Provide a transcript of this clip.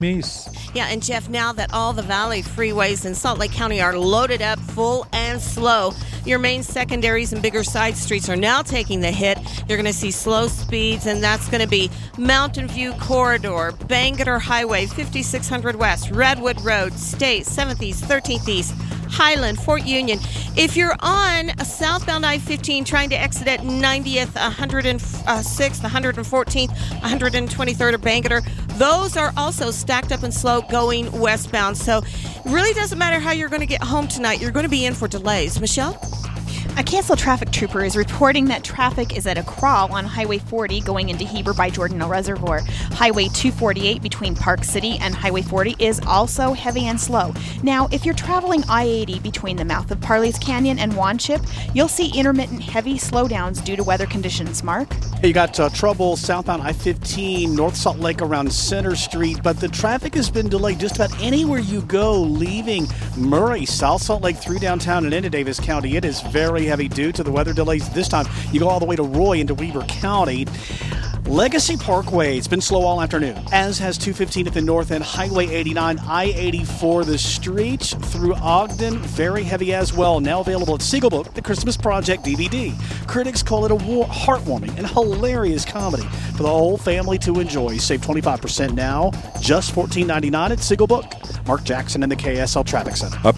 Mies. Yeah, and Jeff, now that all the Valley freeways in Salt Lake County are loaded up, full and slow, your main secondaries and bigger side streets are now taking the hit. You're going to see slow speeds, and that's going to be Mountain View Corridor, Bangerter Highway, 5600 West, Redwood Road, State, 7th East, 13th East, Highland, Fort Union. If you're on a southbound I-15 trying to exit at 90th, 106th, 114th, 123rd, or Bangerter, those are also stacked up and slow going westbound. So it really doesn't matter how you're going to get home tonight. You're going to be in for delays. Michelle? A Kansas traffic trooper is reporting that traffic is at a crawl on Highway 40 going into Heber by Jordanelle Reservoir. Highway 248 between Park City and Highway 40 is also heavy and slow. Now, if you're traveling I-80 between the mouth of Parley's Canyon and Wanship, you'll see intermittent heavy slowdowns due to weather conditions. Mark? You got trouble southbound I-15, North Salt Lake around Center Street, but the traffic has been delayed just about anywhere you go, leaving Murray, South Salt Lake through downtown and into Davis County. It is very heavy due to the weather delays. This time, you go all the way to Roy into Weber County. Legacy Parkway, it's been slow all afternoon, as has 215 at the north end, Highway 89, I-84, the streets through Ogden, very heavy as well. Now available at Siegel Book, the Christmas Project DVD. Critics call it a heartwarming and hilarious comedy for the whole family to enjoy. Save 25% now, just $14.99 at Siegel Book. Mark Jackson in the KSL Traffic Center.